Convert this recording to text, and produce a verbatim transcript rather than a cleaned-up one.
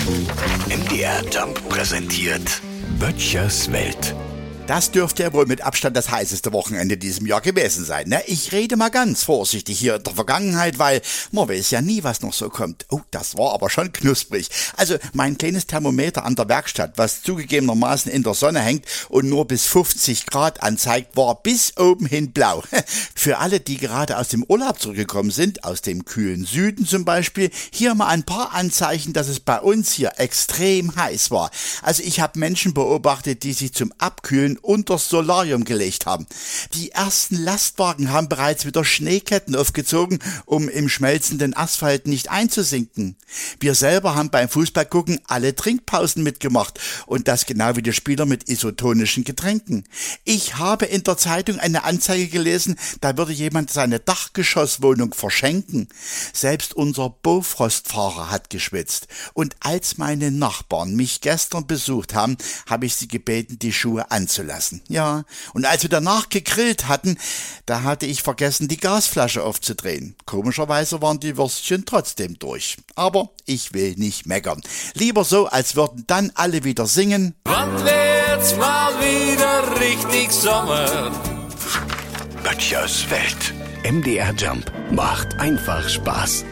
M D R Jump präsentiert Böttchers Welt. Das dürfte ja wohl mit Abstand das heißeste Wochenende diesem Jahr gewesen sein, ne? Ich rede mal ganz vorsichtig hier in der Vergangenheit, weil man weiß ja nie, was noch so kommt. Oh, das war aber schon knusprig. Also mein kleines Thermometer an der Werkstatt, was zugegebenermaßen in der Sonne hängt und nur bis fünfzig Grad anzeigt, war bis oben hin blau. Für alle, die gerade aus dem Urlaub zurückgekommen sind, aus dem kühlen Süden zum Beispiel, hier mal ein paar Anzeichen, dass es bei uns hier extrem heiß war. Also ich habe Menschen beobachtet, die sich zum Abkühlen unters Solarium gelegt haben. Die ersten Lastwagen haben bereits wieder Schneeketten aufgezogen, um im schmelzenden Asphalt nicht einzusinken. Wir selber haben beim Fußballgucken alle Trinkpausen mitgemacht und das genau wie die Spieler mit isotonischen Getränken. Ich habe in der Zeitung eine Anzeige gelesen, da würde jemand seine Dachgeschosswohnung verschenken. Selbst unser Bofrostfahrer hat geschwitzt. Und als meine Nachbarn mich gestern besucht haben, habe ich sie gebeten, die Schuhe anzulassen. Ja, und als wir danach gegrillt hatten, da hatte ich vergessen, die Gasflasche aufzudrehen. Komischerweise waren die Würstchen trotzdem durch. Aber ich will nicht meckern. Lieber so, als würden dann alle wieder singen. Wann wird's mal wieder richtig Sommer? Böttchers Welt. M D R Jump macht einfach Spaß.